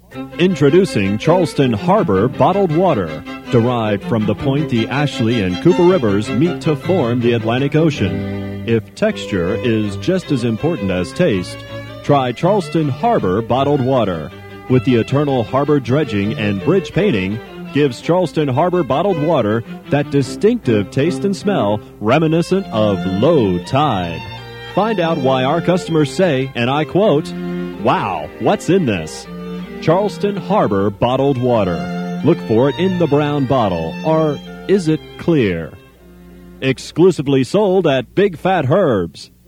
Introducing Charleston Harbor Bottled Water, derived from the point the Ashley and Cooper Rivers meet to form the Atlantic Ocean. If texture is just as important as taste, try Charleston Harbor Bottled Water. With the eternal harbor dredging and bridge painting, gives Charleston Harbor Bottled Water that distinctive taste and smell reminiscent of low tide. Find out why our customers say, and I quote, "Wow, what's in this?" Charleston Harbor Bottled Water. Look for it in the brown bottle, or is it clear? Exclusively sold at Big Fat Herbs.